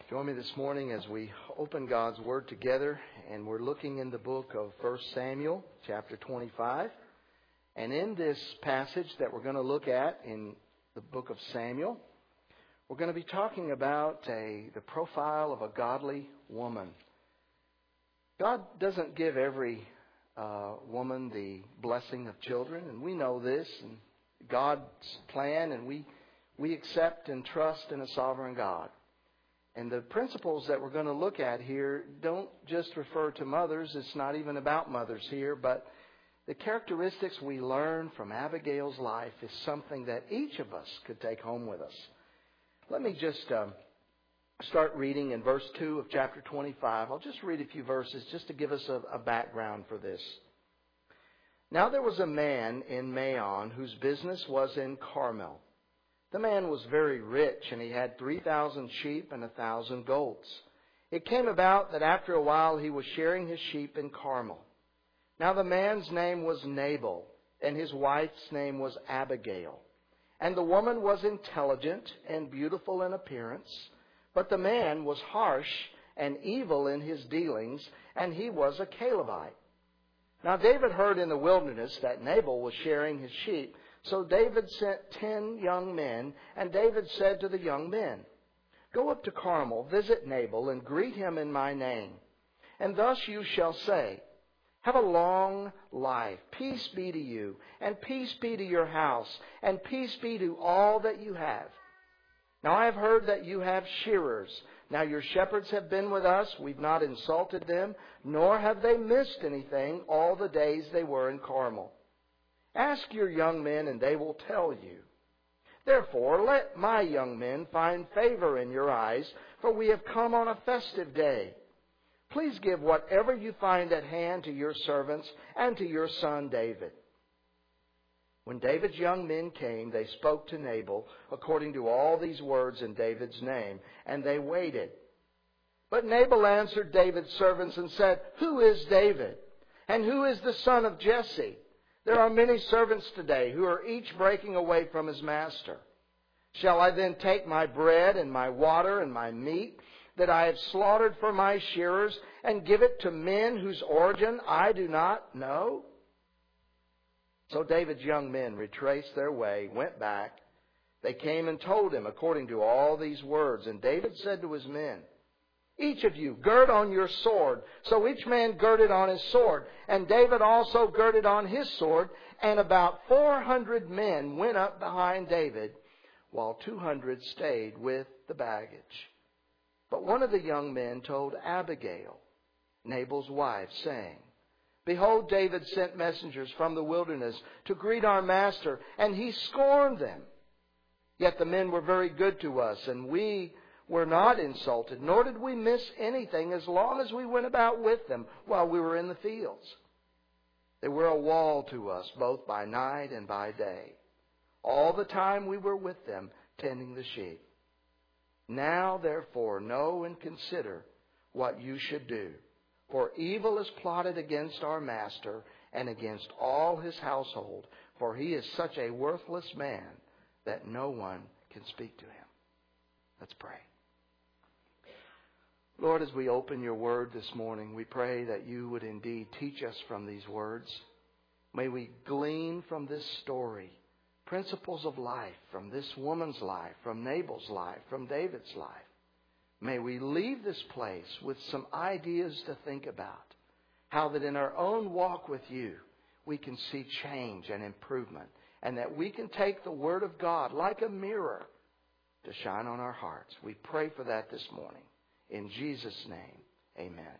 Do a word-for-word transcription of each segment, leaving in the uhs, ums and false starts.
Join me this morning as we open God's Word together, and we're looking in the book of First Samuel, chapter twenty-five. And in this passage that we're going to look at in the book of Samuel, we're going to be talking about a, the profile of a godly woman. God doesn't give every uh, woman the blessing of children, and we know this, and God's plan, and we, we accept and trust in a sovereign God. And the principles that we're going to look at here don't just refer to mothers. It's not even about mothers here. But the characteristics we learn from Abigail's life is something that each of us could take home with us. Let me just um, start reading in verse two of chapter twenty-five. I'll just read a few verses just to give us a, a background for this. Now there was a man in Maon whose business was in Carmel. The man was very rich, and he had three thousand sheep and a thousand goats. It came about that after a while he was shearing his sheep in Carmel. Now the man's name was Nabal, and his wife's name was Abigail. And the woman was intelligent and beautiful in appearance, but the man was harsh and evil in his dealings, and he was a Calebite. Now David heard in the wilderness that Nabal was shearing his sheep. So David sent ten young men, and David said to the young men, "Go up to Carmel, visit Nabal, and greet him in my name. And thus you shall say, Have a long life, peace be to you, and peace be to your house, and peace be to all that you have. Now I have heard that you have shearers. Now your shepherds have been with us, we've not insulted them, nor have they missed anything all the days they were in Carmel. Ask your young men, and they will tell you. Therefore, let my young men find favor in your eyes, for we have come on a festive day. Please give whatever you find at hand to your servants and to your son David." When David's young men came, they spoke to Nabal according to all these words in David's name, and they waited. But Nabal answered David's servants and said, "Who is David? And who is the son of Jesse? There are many servants today who are each breaking away from his master. Shall I then take my bread and my water and my meat that I have slaughtered for my shearers and give it to men whose origin I do not know?" So David's young men retraced their way, went back. They came and told him according to all these words. And David said to his men, "Each of you gird on your sword." So each man girded on his sword. And David also girded on his sword. And about four hundred men went up behind David, while two hundred stayed with the baggage. But one of the young men told Abigail, Nabal's wife, saying, "Behold, David sent messengers from the wilderness to greet our master, and he scorned them. Yet the men were very good to us, and we were not insulted, nor did we miss anything as long as we went about with them while we were in the fields. They were a wall to us, both by night and by day, all the time we were with them tending the sheep. Now, therefore, know and consider what you should do. For evil is plotted against our master and against all his household, for he is such a worthless man that no one can speak to him." Let's pray. Lord, as we open your word this morning, we pray that you would indeed teach us from these words. May we glean from this story principles of life, from this woman's life, from Nabal's life, from David's life. May we leave this place with some ideas to think about. How that in our own walk with you, we can see change and improvement. And that we can take the Word of God like a mirror to shine on our hearts. We pray for that this morning. In Jesus' name, amen.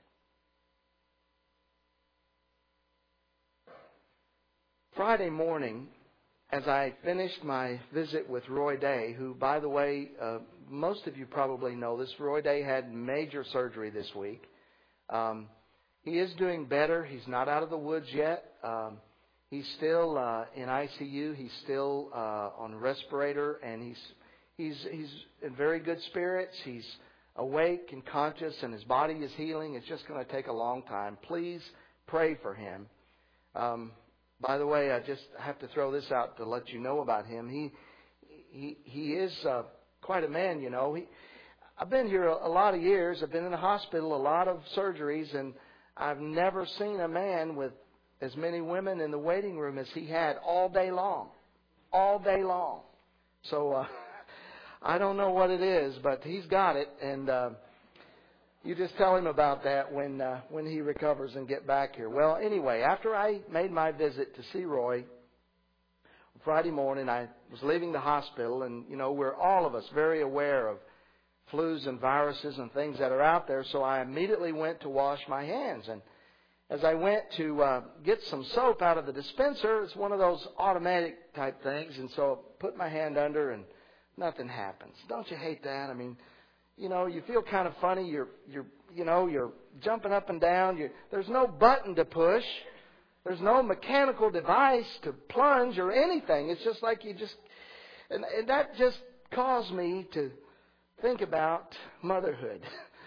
Friday morning, as I finished my visit with Roy Day, who, by the way, uh, most of you probably know this, Roy Day had major surgery this week. Um, he is doing better. He's not out of the woods yet. Um, he's still uh, in I C U. He's still uh, on respirator, and he's he's he's in very good spirits. He's awake and conscious, and his body is healing. It's just going to take a long time. Please pray for him. Um, by the way, I just have to throw this out to let you know about him. He he he is uh, quite a man, you know. He I've been here a lot of years. I've been in the hospital, a lot of surgeries, and I've never seen a man with as many women in the waiting room as he had all day long. All day long. So uh, I don't know what it is, but he's got it. And uh, you just tell him about that when uh, when he recovers and get back here. Well, anyway, after I made my visit to see Roy Friday morning, I was leaving the hospital, and, you know, we're all of us very aware of flus and viruses and things that are out there, so I immediately went to wash my hands. And as I went to uh, get some soap out of the dispenser, it's one of those automatic type things, and so I put my hand under and nothing happens. Don't you hate that? I mean, you know, you feel kind of funny. You're, you're, you know, you're jumping up and down. You're, there's no button to push. There's no mechanical device to plunge or anything. It's just like you just, and, and that just caused me to think about motherhood.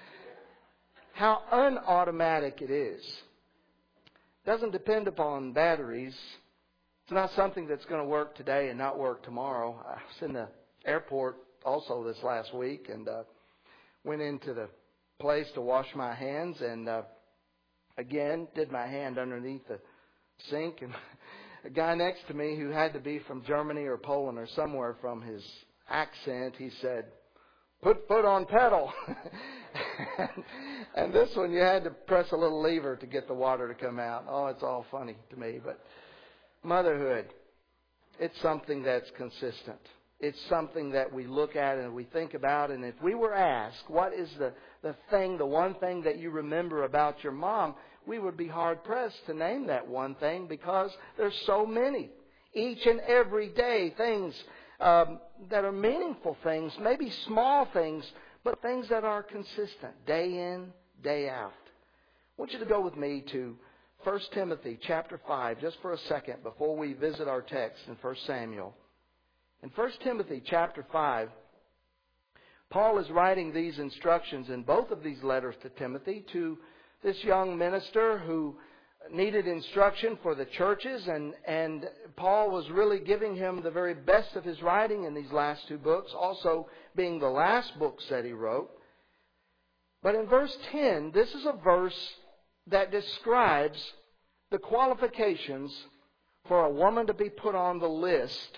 How unautomatic it is. It doesn't depend upon batteries. It's not something that's going to work today and not work tomorrow. I was in the airport also this last week and uh, went into the place to wash my hands and uh, again did my hand underneath the sink, and a guy next to me who had to be from Germany or Poland or somewhere from his accent, he said, "Put foot on pedal." and, and this one you had to press a little lever to get the water to come out. Oh, it's all funny to me. But motherhood, it's something that's consistent. It's something that we look at and we think about. And if we were asked, what is the, the thing, the one thing that you remember about your mom, we would be hard-pressed to name that one thing because there's so many. Each and every day, things um, that are meaningful things, maybe small things, but things that are consistent, day in, day out. I want you to go with me to First Timothy chapter five, just for a second, before we visit our text in First Samuel. In First Timothy chapter five, Paul is writing these instructions in both of these letters to Timothy to this young minister who needed instruction for the churches, and, and Paul was really giving him the very best of his writing in these last two books, also being the last books that he wrote. But in verse ten, this is a verse that describes the qualifications for a woman to be put on the list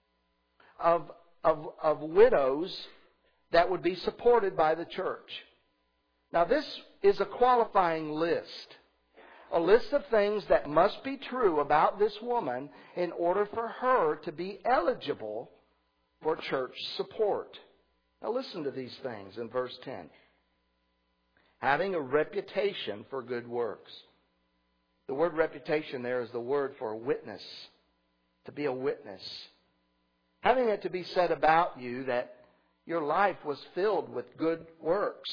of, of, of widows that would be supported by the church. Now, this is a qualifying list. A list of things that must be true about this woman in order for her to be eligible for church support. Now, listen to these things in verse ten. Having a reputation for good works. The word reputation there is the word for a witness. To be a witness. Having it to be said about you that your life was filled with good works.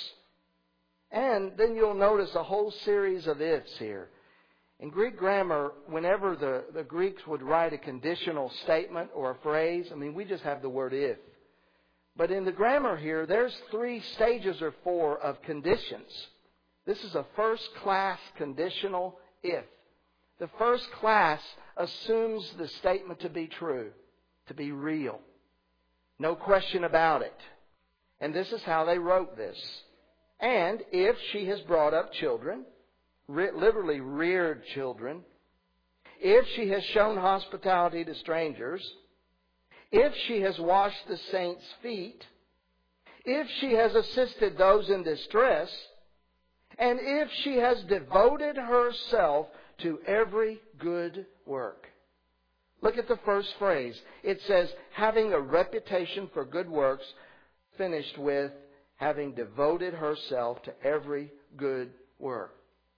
And then you'll notice a whole series of ifs here. In Greek grammar, whenever the, the Greeks would write a conditional statement or a phrase, I mean, we just have the word if. But in the grammar here, there's three stages or four of conditions. This is a first-class conditional if. The first class assumes the statement to be true, to be real. No question about it. And this is how they wrote this. And if she has brought up children, literally reared children, if she has shown hospitality to strangers, if she has washed the saints' feet, if she has assisted those in distress, and if she has devoted herself to every good work. Look at the first phrase. It says, having a reputation for good works, finished with, having devoted herself to every good work.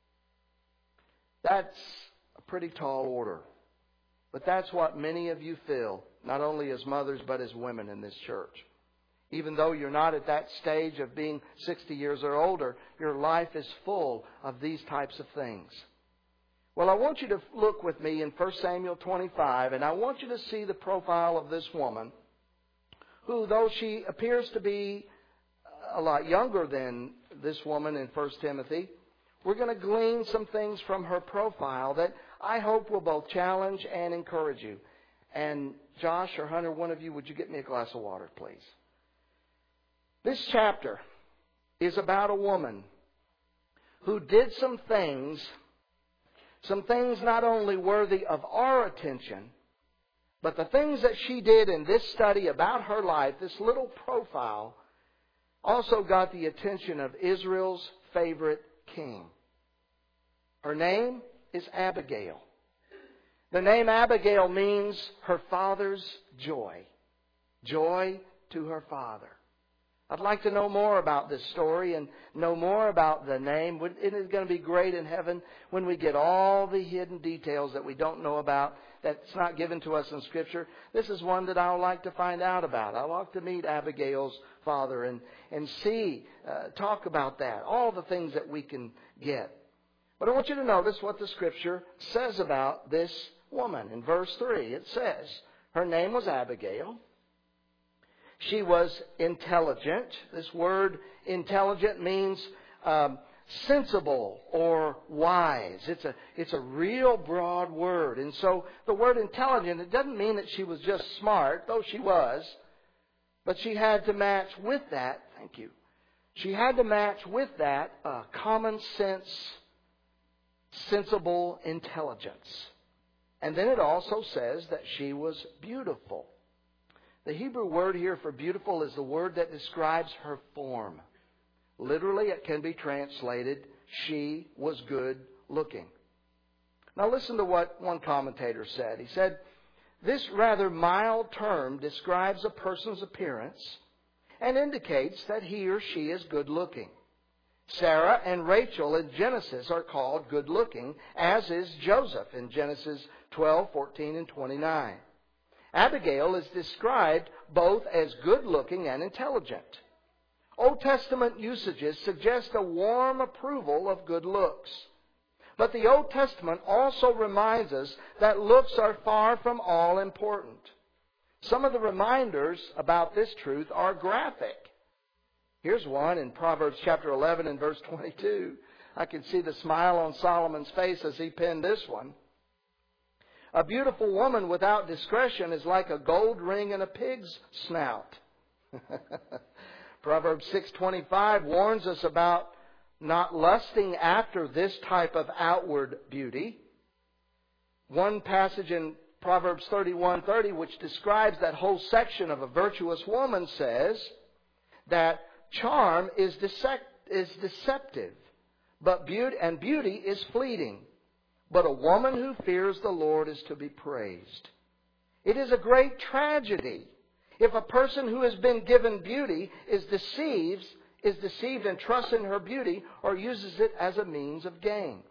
That's a pretty tall order. But that's what many of you feel, not only as mothers, but as women in this church. Even though you're not at that stage of being sixty years or older, your life is full of these types of things. Well, I want you to look with me in First Samuel twenty-five, and I want you to see the profile of this woman, who, though she appears to be a lot younger than this woman in First Timothy, we're going to glean some things from her profile that I hope will both challenge and encourage you. And Josh or Hunter, one of you, would you get me a glass of water, please? This chapter is about a woman who did some things, some things not only worthy of our attention, but the things that she did in this study about her life, this little profile, also got the attention of Israel's favorite king. Her name is Abigail. The name Abigail means her father's joy. Joy to her father. I'd like to know more about this story and know more about the name. It is going to be great in heaven when we get all the hidden details that we don't know about, that's not given to us in Scripture. This is one that I would like to find out about. I'd like to meet Abigail's father and, and see, uh, talk about that, all the things that we can get. But I want you to notice what the Scripture says about this woman. In verse three, it says, her name was Abigail. She was intelligent. This word intelligent means um, sensible or wise. It's a, it's a real broad word. And so the word intelligent, it doesn't mean that she was just smart, though she was. But she had to match with that, thank you, she had to match with that uh, common sense, sensible intelligence. And then it also says that she was beautiful. The Hebrew word here for beautiful is the word that describes her form. Literally, it can be translated, she was good looking. Now listen to what one commentator said. He said, this rather mild term describes a person's appearance and indicates that he or she is good looking. Sarah and Rachel in Genesis are called good looking, as is Joseph in Genesis twelve, fourteen, and twenty-nine. Abigail is described both as good looking and intelligent. Old Testament usages suggest a warm approval of good looks. But the Old Testament also reminds us that looks are far from all important. Some of the reminders about this truth are graphic. Here's one in Proverbs chapter eleven and verse twenty-two. I can see the smile on Solomon's face as he penned this one. A beautiful woman without discretion is like a gold ring in a pig's snout. Proverbs six twenty-five warns us about not lusting after this type of outward beauty. One passage in Proverbs thirty-one thirty, which describes that whole section of a virtuous woman, says that charm is decept- is deceptive, but beauty and beauty is fleeting. But a woman who fears the Lord is to be praised. It is a great tragedy if a person who has been given beauty is deceived, is deceived and trusts in her beauty or uses it as a means of gain.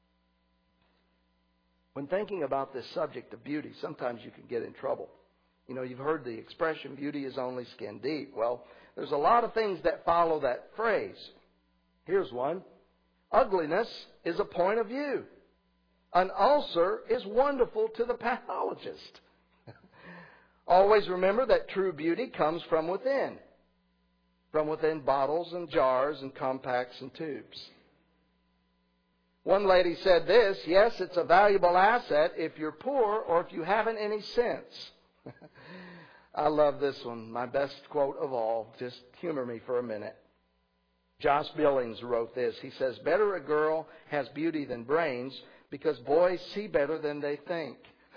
When thinking about this subject of beauty, sometimes you can get in trouble. You know, you've heard the expression, beauty is only skin deep. Well, there's a lot of things that follow that phrase. Here's one. Ugliness is a point of view. An ulcer is wonderful to the pathologist. Always remember that true beauty comes from within. From within bottles and jars and compacts and tubes. One lady said this, yes, it's a valuable asset if you're poor or if you haven't any sense. I love this one. My best quote of all. Just humor me for a minute. Josh Billings wrote this. He says, better a girl has beauty than brains because boys see better than they think.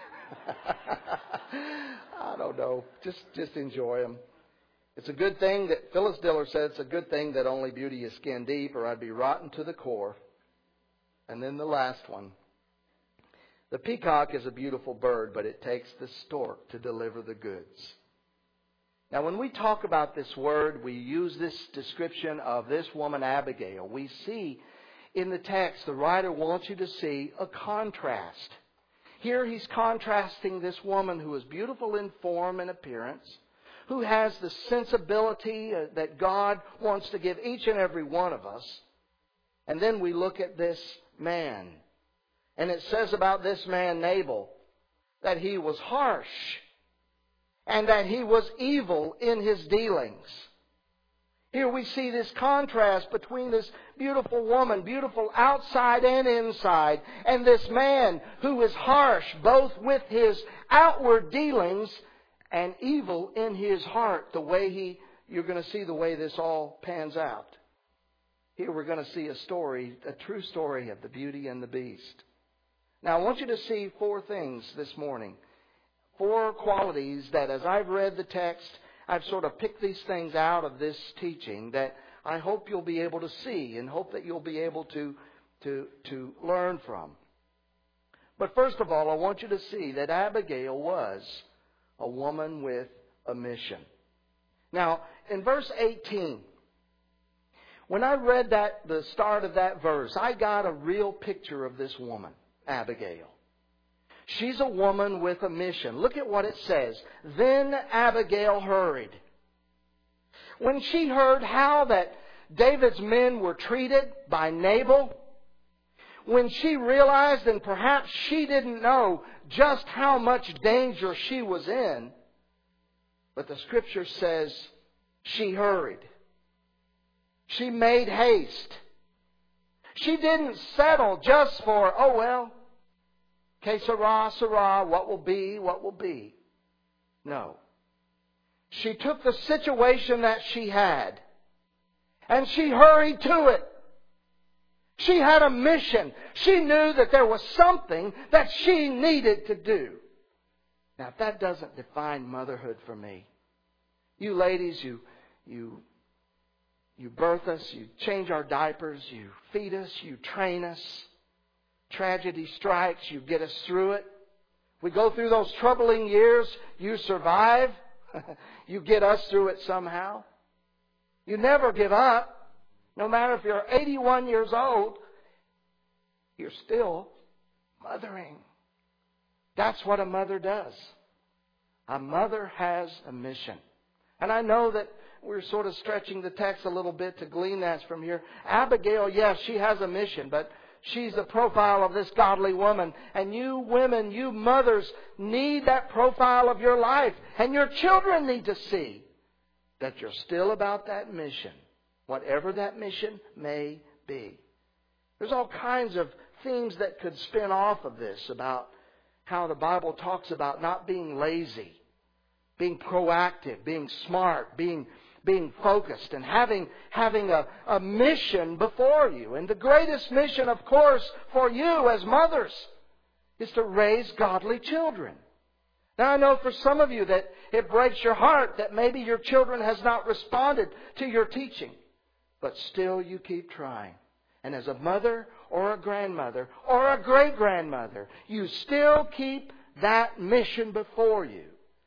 I don't know. Just, just enjoy them. It's a good thing that, Phyllis Diller said, it's a good thing that only beauty is skin deep or I'd be rotten to the core. And then the last one. The peacock is a beautiful bird, but it takes the stork to deliver the goods. Now, when we talk about this word, we use this description of this woman, Abigail. We see in the text, the writer wants you to see a contrast. Here he's contrasting this woman who is beautiful in form and appearance, who has the sensibility that God wants to give each and every one of us. And then we look at this man. And it says about this man, Nabal, that he was harsh and that he was evil in his dealings. Here we see this contrast between this beautiful woman, beautiful outside and inside, and this man who is harsh both with his outward dealings and evil in his heart. The way he, you're going to see the way this all pans out. here we're going to see a story, a true story of the Beauty and the Beast. Now, I want you to see four things this morning. Four qualities that, as I've read the text, I've sort of picked these things out of this teaching that I hope you'll be able to see and hope that you'll be able to, to, to learn from. But first of all, I want you to see that Abigail was a woman with a mission. Now, in verse eighteen, when I read that, the start of that verse, I got a real picture of this woman, Abigail. She's a woman with a mission. Look at what it says. Then Abigail hurried. When she heard how that David's men were treated by Nabal, when she realized, and perhaps she didn't know just how much danger she was in, but the Scripture says she hurried. She made haste. She didn't settle just for, oh well, que sera, sera, what will be, what will be. No. She took the situation that she had and she hurried to it. She had a mission. She knew that there was something that she needed to do. Now, if that doesn't define motherhood for me, you ladies, you, you, you birth us, you change our diapers, you feed us, you train us. Tragedy strikes, you get us through it. We go through those troubling years, you survive. You get us through it somehow. You never give up. No matter if you're eighty-one years old, you're still mothering. That's what a mother does. A mother has a mission. And I know that we're sort of stretching the text a little bit to glean that from here. Abigail, yes, she has a mission, but she's the profile of this godly woman. And you women, you mothers, need that profile of your life. And your children need to see that you're still about that mission, whatever that mission may be. There's all kinds of themes that could spin off of this about how the Bible talks about not being lazy, being proactive, being smart, being being focused, and having having a, a mission before you. And the greatest mission, of course, for you as mothers is to raise godly children. Now, I know for some of you that it breaks your heart that maybe your children has not responded to your teaching. But still you keep trying. And as a mother or a grandmother or a great-grandmother, you still keep that mission before you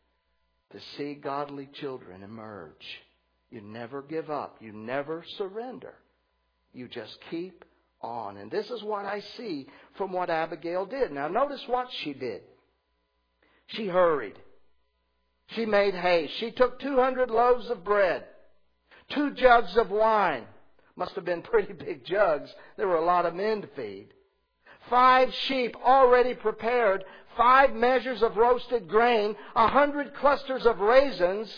to see godly children emerge. You never give up. You never surrender. You just keep on. And this is what I see from what Abigail did. Now notice what she did. She hurried. She made haste. She took two hundred loaves of bread, two jugs of wine. Must have been pretty big jugs. There were a lot of men to feed. Five sheep already prepared, five measures of roasted grain, a hundred clusters of raisins,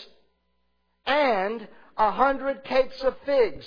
and a hundred cakes of figs.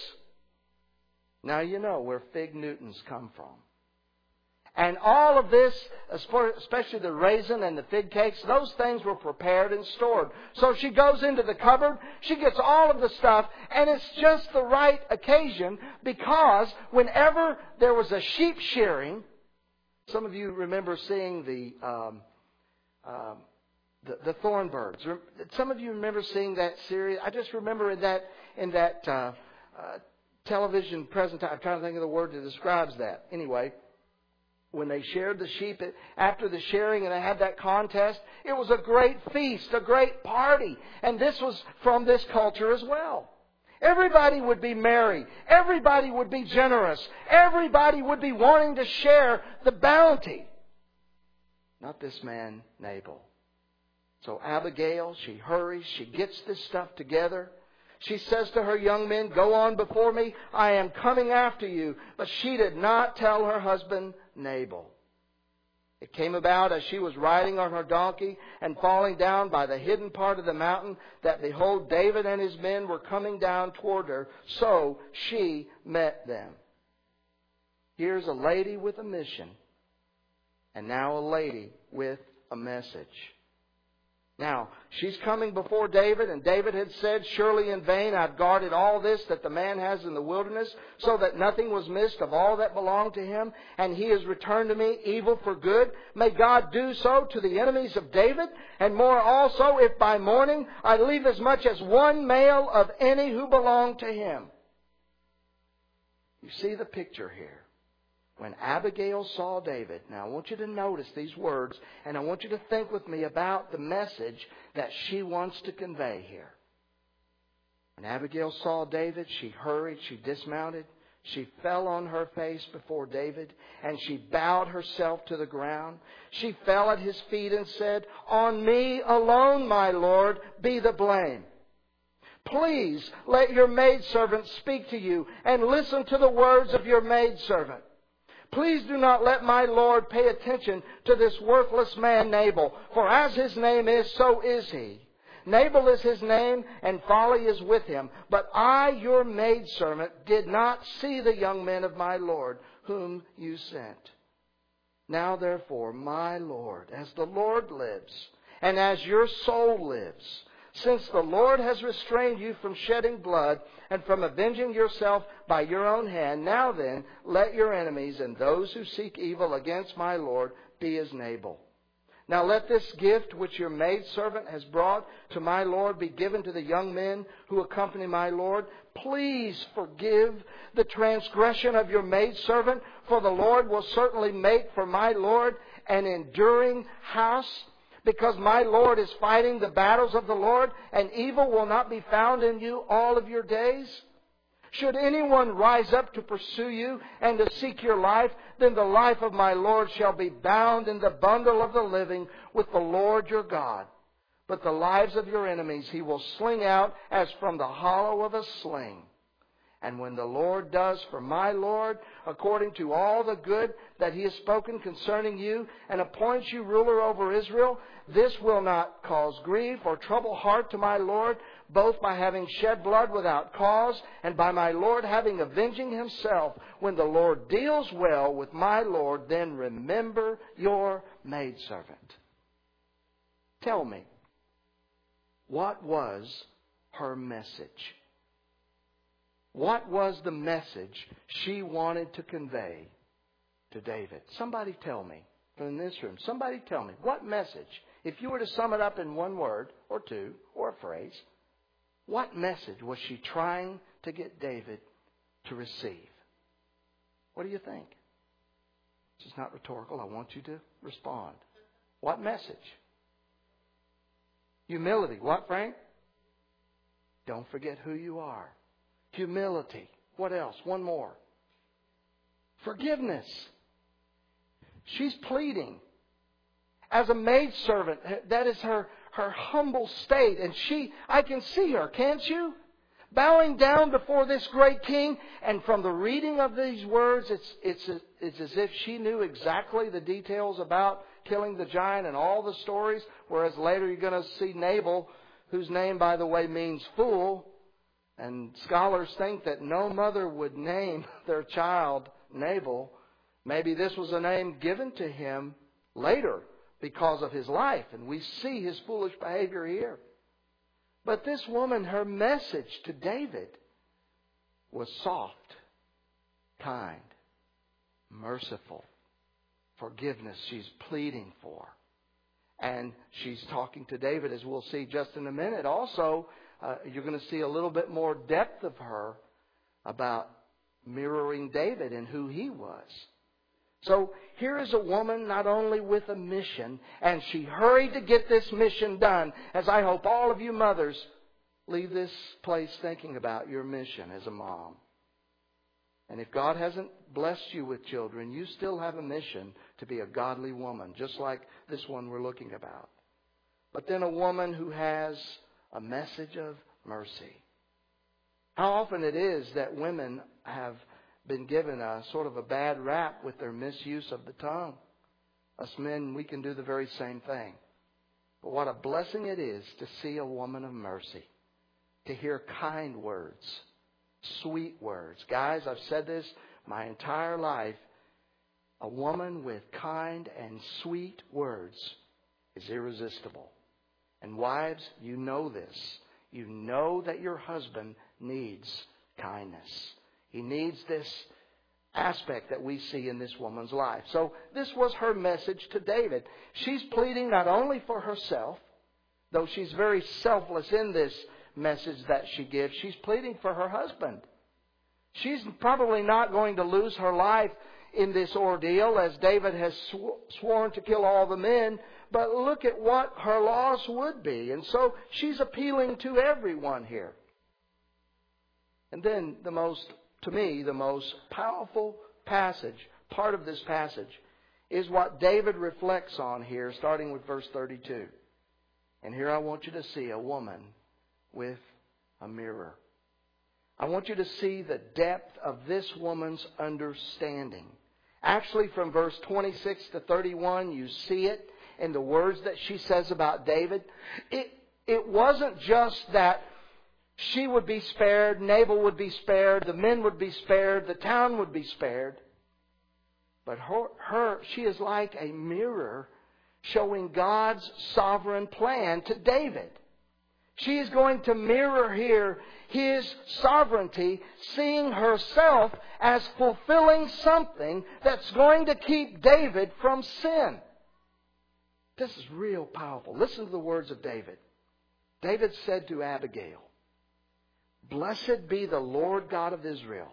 Now you know where fig Newtons come from. And all of this, especially the raisin and the fig cakes, those things were prepared and stored. So she goes into the cupboard, she gets all of the stuff, and it's just the right occasion because whenever there was a sheep shearing, some of you remember seeing the um, um, the, the Thornbirds. Some of you remember seeing that series. I just remember in that in that uh, uh, television presentation. I'm trying to think of the word that describes that. Anyway. When they shared the sheep after the shearing and they had that contest, it was a great feast, a great party. And this was from this culture as well. Everybody would be merry. Everybody would be generous. Everybody would be wanting to share the bounty. Not this man, Nabal. So Abigail, she hurries, she gets this stuff together. She says to her young men, "Go on before me. I am coming after you." But she did not tell her husband Nabal. It came about as she was riding on her donkey and falling down by the hidden part of the mountain that behold, David and his men were coming down toward her. So she met them. Here's a lady with a mission. And now a lady with a message. Now, she's coming before David, and David had said, surely in vain I've guarded all this that the man has in the wilderness, so that nothing was missed of all that belonged to him, and he has returned to me evil for good. May God do so to the enemies of David, and more also, if by morning I leave as much as one male of any who belong to him. You see the picture here. When Abigail saw David, now I want you to notice these words, and I want you to think with me about the message that she wants to convey here. When Abigail saw David, she hurried, she dismounted, she fell on her face before David, and she bowed herself to the ground. She fell at his feet and said, on me alone, my Lord, be the blame. Please let your maidservant speak to you, and listen to the words of your maidservant. Please do not let my Lord pay attention to this worthless man Nabal, for as his name is, so is he. Nabal is his name, and folly is with him. But I, your maidservant, did not see the young men of my Lord, whom you sent. Now therefore, my Lord, as the Lord lives, and as your soul lives, since the Lord has restrained you from shedding blood and from avenging yourself by your own hand, now then, let your enemies and those who seek evil against my Lord be as Nabal. Now let this gift which your maidservant has brought to my Lord be given to the young men who accompany my Lord. Please forgive the transgression of your maidservant, for the Lord will certainly make for my Lord an enduring house, because my Lord is fighting the battles of the Lord, and evil will not be found in you all of your days. Should anyone rise up to pursue you and to seek your life, then the life of my Lord shall be bound in the bundle of the living with the Lord your God. But the lives of your enemies he will sling out as from the hollow of a sling. And when the Lord does for my Lord, according to all the good that he has spoken concerning you, and appoints you ruler over Israel, this will not cause grief or trouble heart to my Lord, both by having shed blood without cause, and by my Lord having avenging himself. When the Lord deals well with my Lord, then remember your maidservant. Tell me, what was her message? What was the message she wanted to convey to David? Somebody tell me from this room. Somebody tell me. What message? If you were to sum it up in one word or two or a phrase, what message was she trying to get David to receive? What do you think? This is not rhetorical. I want you to respond. What message? Humility. What, Frank? Don't forget who you are. Humility. What else? One more. Forgiveness. She's pleading. As a maidservant, that is her, her humble state. And she, I can see her, can't you? Bowing down before this great king. And from the reading of these words, it's, it's, it's as if she knew exactly the details about killing the giant and all the stories. Whereas later you're going to see Nabal, whose name, by the way, means fool. And scholars think that no mother would name their child Nabal. Maybe this was a name given to him later because of his life. And we see his foolish behavior here. But this woman, her message to David was soft, kind, merciful. Forgiveness she's pleading for. And she's talking to David, as we'll see just in a minute. Also, Uh, you're going to see a little bit more depth of her about mirroring David and who he was. So here is a woman not only with a mission, and she hurried to get this mission done, as I hope all of you mothers leave this place thinking about your mission as a mom. And if God hasn't blessed you with children, you still have a mission to be a godly woman, just like this one we're looking about. But then a woman who has a message of mercy. How often it is that women have been given a sort of a bad rap with their misuse of the tongue. Us men, we can do the very same thing. But what a blessing it is to see a woman of mercy. To hear kind words, sweet words. Guys, I've said this my entire life. A woman with kind and sweet words is irresistible. And wives, you know this. You know that your husband needs kindness. He needs this aspect that we see in this woman's life. So this was her message to David. She's pleading not only for herself, though she's very selfless in this message that she gives, she's pleading for her husband. She's probably not going to lose her life in this ordeal, as David has sw- sworn to kill all the men. But look at what her loss would be. And so she's appealing to everyone here. And then the most, to me, the most powerful passage, part of this passage, is what David reflects on here, starting with verse thirty-two. And here I want you to see a woman with a mirror. I want you to see the depth of this woman's understanding. Actually, from verse twenty-six to thirty-one, you see it in the words that she says about David. It, it wasn't just that she would be spared, Nabal would be spared, the men would be spared, the town would be spared. But her, her she is like a mirror showing God's sovereign plan to David. She is going to mirror here His sovereignty, seeing herself as fulfilling something that's going to keep David from sin. This is real powerful. Listen to the words of David. David said to Abigail, "Blessed be the Lord God of Israel."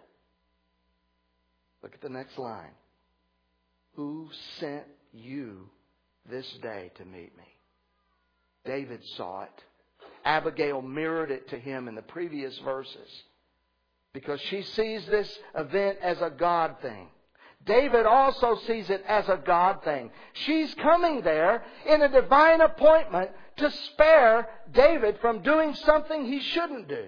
Look at the next line. "Who sent you this day to meet me?" David saw it. Abigail mirrored it to him in the previous verses, because she sees this event as a God thing. David also sees it as a God thing. She's coming there in a divine appointment to spare David from doing something he shouldn't do.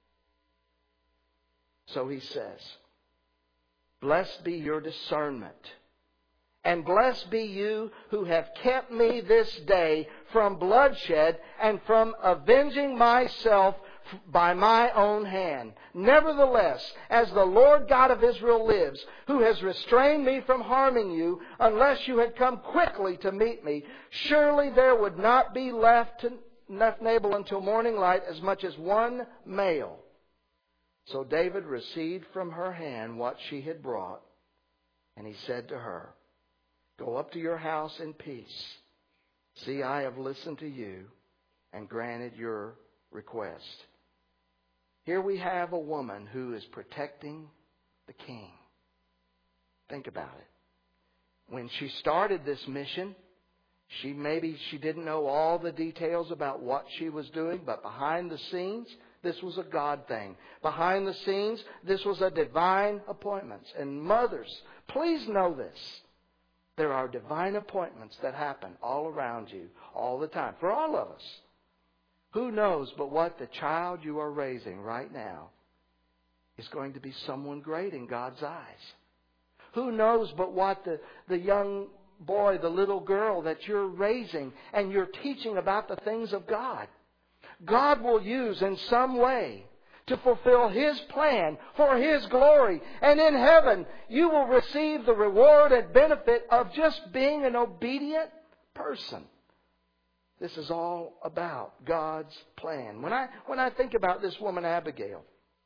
So he says, "Blessed be your discernment, and blessed be you who have kept me this day from bloodshed and from avenging myself by my own hand. Nevertheless, as the Lord God of Israel lives, who has restrained me from harming you, unless you had come quickly to meet me, surely there would not be left to Nabal until morning light as much as one male." So David received from her hand what she had brought, and he said to her, "Go up to your house in peace. See, I have listened to you and granted your request." Here we have a woman who is protecting the king. Think about it. When she started this mission, she maybe she didn't know all the details about what she was doing, but behind the scenes, this was a God thing. Behind the scenes, this was a divine appointment. And mothers, please know this. There are divine appointments that happen all around you all the time, for all of us. Who knows but what the child you are raising right now is going to be someone great in God's eyes? Who knows but what the, the young boy, the little girl that you're raising and you're teaching about the things of God, God will use in some way to fulfill His plan for His glory. And in heaven, you will receive the reward and benefit of just being an obedient person. This is all about God's plan. When I, when I think about this woman Abigail,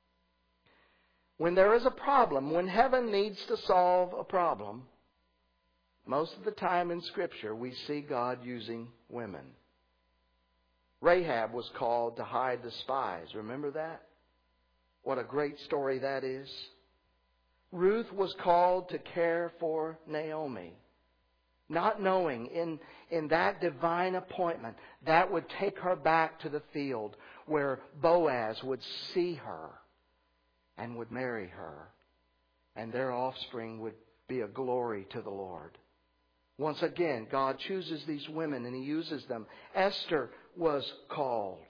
when there is a problem, when heaven needs to solve a problem, most of the time in Scripture we see God using women. Rahab was called to hide the spies. Remember that? What a great story that is. Ruth was called to care for Naomi, not knowing in, in that divine appointment that would take her back to the field where Boaz would see her and would marry her, and their offspring would be a glory to the Lord. Once again, God chooses these women and He uses them. Esther was called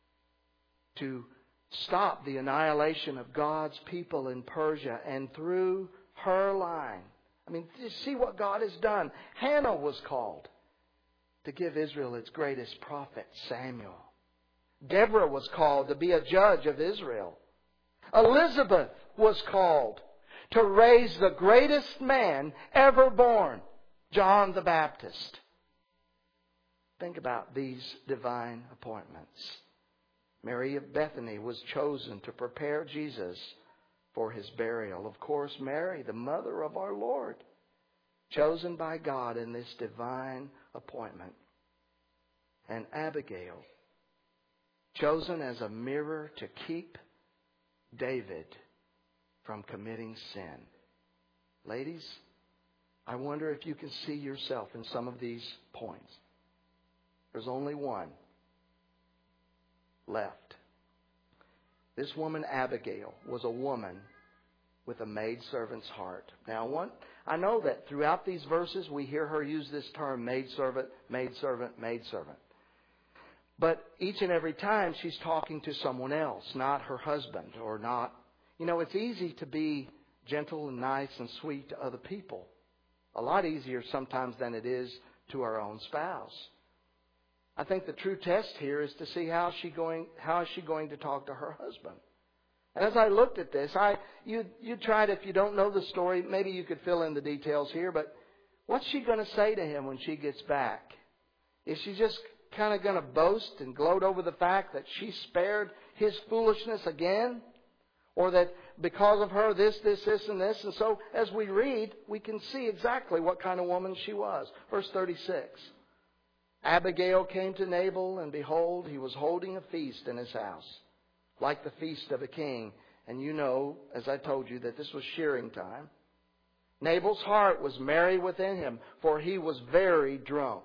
to stop the annihilation of God's people in Persia, and through her line, I mean, see what God has done. Hannah was called to give Israel its greatest prophet, Samuel. Deborah was called to be a judge of Israel. Elizabeth was called to raise the greatest man ever born, John the Baptist. Think about these divine appointments. Mary of Bethany was chosen to prepare Jesus for His burial. Of course, Mary, the mother of our Lord, chosen by God in this divine appointment. And Abigail, chosen as a mirror to keep David from committing sin. Ladies, I wonder if you can see yourself in some of these points. There's only one left. This woman, Abigail, was a woman with a maidservant's heart. Now, one, I know that throughout these verses we hear her use this term, maidservant, maidservant, maidservant. But each and every time she's talking to someone else, not her husband or not. You know, it's easy to be gentle and nice and sweet to other people. A lot easier sometimes than it is to our own spouse. I think the true test here is to see how she going how is she going to talk to her husband. And as I looked at this, I you you tried, if you don't know the story, maybe you could fill in the details here, but what's she going to say to him when she gets back? Is she just kind of going to boast and gloat over the fact that she spared his foolishness again? Or that because of her, this, this, this, and this. And so as we read, we can see exactly what kind of woman she was. Verse thirty-six. Abigail came to Nabal, and behold, he was holding a feast in his house, like the feast of a king. And you know, as I told you, that this was shearing time. Nabal's heart was merry within him, for he was very drunk.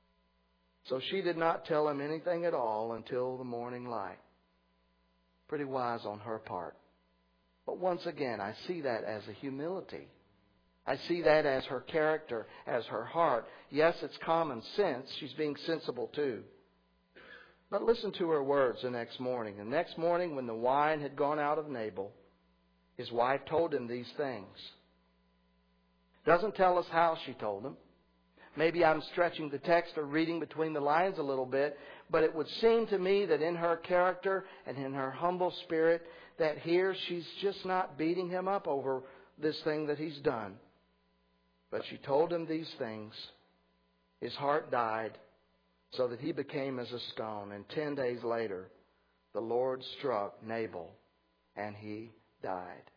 So she did not tell him anything at all until the morning light. Pretty wise on her part. But once again, I see that as a humility. I see that as her character, as her heart. Yes, it's common sense. She's being sensible too. But listen to her words the next morning. The next morning, when the wine had gone out of Nabal, his wife told him these things. Doesn't tell us how she told him. Maybe I'm stretching the text or reading between the lines a little bit, but it would seem to me that in her character and in her humble spirit, that here she's just not beating him up over this thing that he's done. But she told him these things. His heart died so that he became as a stone. And ten days later, the Lord struck Nabal and he died.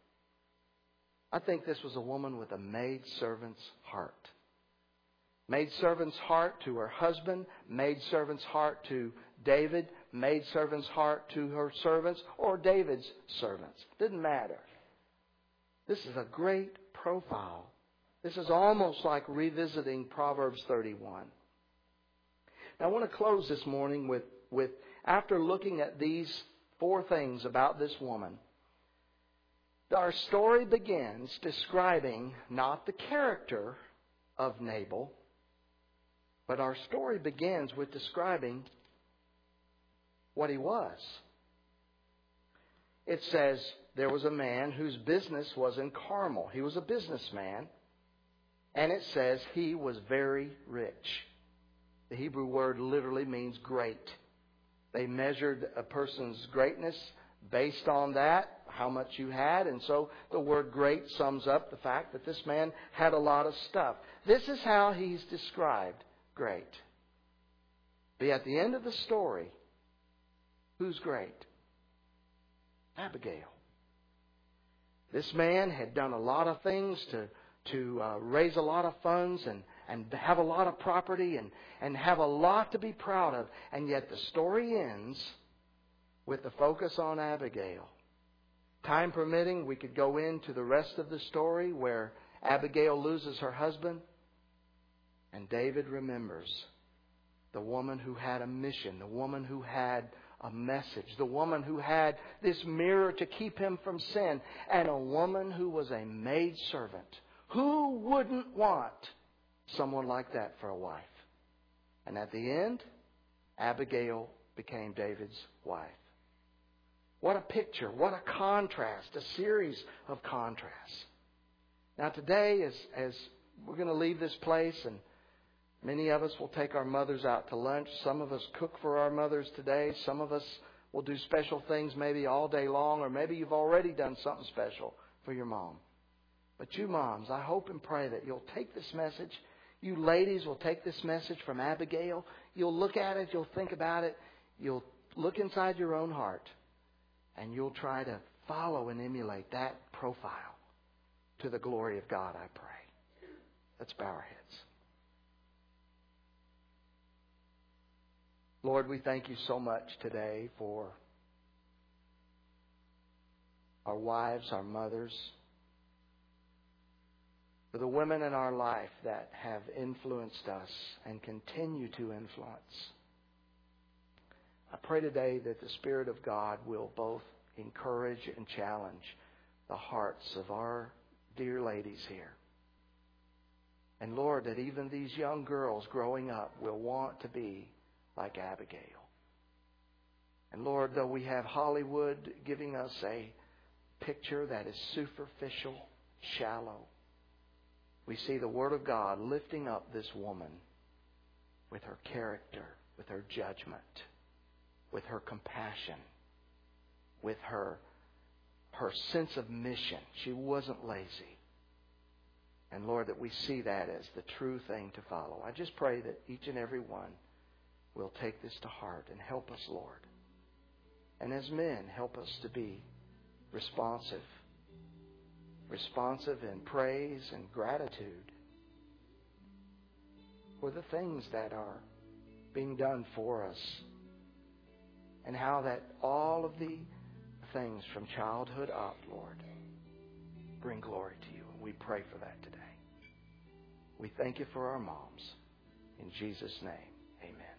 I think this was a woman with a maidservant's heart. Maidservant's heart to her husband, maidservant's heart to David, maidservant's heart to her servants, or David's servants. Didn't matter. This is a great profile. This is almost like revisiting Proverbs thirty-one. Now, I want to close this morning with, with after looking at these four things about this woman, our story begins describing not the character of Nabal, but our story begins with describing what he was. It says there was a man whose business was in Carmel. He was a businessman. And it says he was very rich. The Hebrew word literally means great. They measured a person's greatness based on that, how much you had. And so the word great sums up the fact that this man had a lot of stuff. This is how he's described great. But at the end of the story, who's great? Abigail. This man had done a lot of things to to uh, raise a lot of funds and, and have a lot of property and, and have a lot to be proud of. And yet the story ends with the focus on Abigail. Time permitting, we could go into the rest of the story where Abigail loses her husband and David remembers the woman who had a mission, the woman who had a message, the woman who had this mirror to keep him from sin, and a woman who was a maidservant. Who wouldn't want someone like that for a wife? And at the end, Abigail became David's wife. What a picture, what a contrast, a series of contrasts. Now today, as, as we're going to leave this place, and many of us will take our mothers out to lunch. Some of us cook for our mothers today. Some of us will do special things maybe all day long, or maybe you've already done something special for your mom. But you moms, I hope and pray that you'll take this message, You ladies will take this message from Abigail. You'll look at it. You'll think about it. You'll look inside your own heart. And you'll try to follow and emulate that profile to the glory of God, I pray. Let's bow our heads. Lord, we thank you so much today for our wives, our mothers, for the women in our life that have influenced us and continue to influence. I pray today that the Spirit of God will both encourage and challenge the hearts of our dear ladies here. And Lord, that even these young girls growing up will want to be like Abigail. And Lord, though we have Hollywood giving us a picture that is superficial, shallow, we see the Word of God lifting up this woman with her character, with her judgment, with her compassion, with her, her sense of mission. She wasn't lazy. And Lord, that we see that as the true thing to follow. I just pray that each and every one will take this to heart and help us, Lord. And as men, help us to be responsive. Responsive in praise and gratitude for the things that are being done for us. And how that all of the things from childhood up, Lord, bring glory to you. And we pray for that today. We thank you for our moms. In Jesus' name, amen.